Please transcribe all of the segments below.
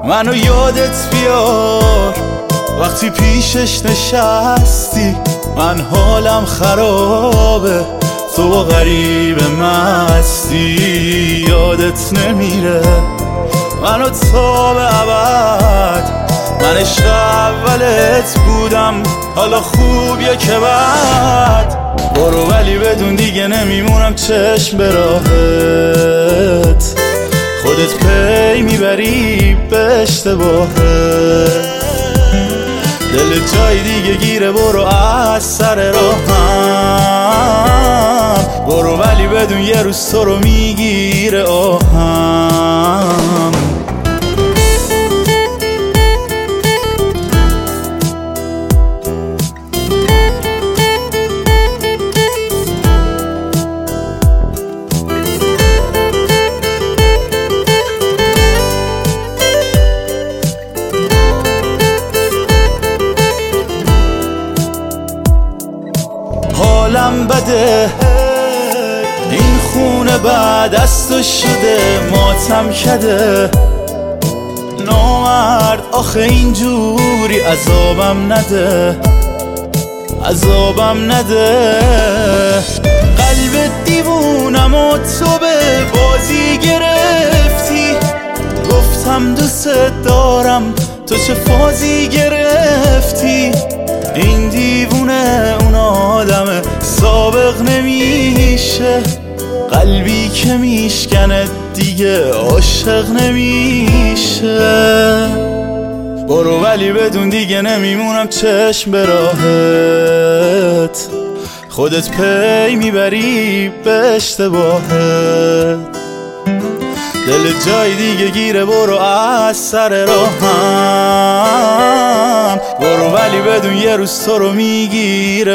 منو یادت بیار وقتی پیشش نشستی. من حالم خرابه، تو با غریبه مستی. یادت نمیره منو تا به ابد، من عشق اولت بودم، حالا خوبیه که بعد. برو ولی بدون دیگه نمیمونم چشم به راهت، خودت پی میبری به اشتباهت. دل جای دیگه گیره، برو از سر راهم. برو ولی بدون یه روز تو رو میگیره آهم. حالم بده، این خونه بعد از تو شده ماتم کده. نامرد آخه اینجوری عذابم نده، عذابم نده. قلب دیوونم و تو به بازی گرفتی. گفتم دوست دارم، تو چه فازی گرفتی. این دیوونه اون آدمه، سابق نمیشه. قلبی که میشکنه دیگه عاشق نمیشه. برو ولی بدون دیگه نمیمونم چشم به راهت، خودت پی میبری به اشتباهت. دل جای دیگه گیره، برو از سر راهم. برو ولی بدون یه روز تو رو میگیره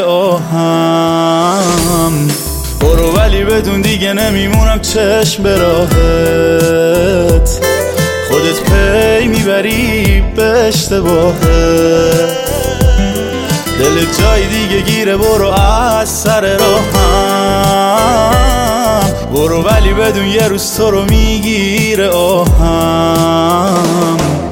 آهم. برو ولی بدون دیگه نمیمونم چشم به راهت، خودت پی میبری به اشتباهت. دل جای دیگه گیره، برو از سر راهم. برو ولی بدون یه روز تو رو میگیره آهم.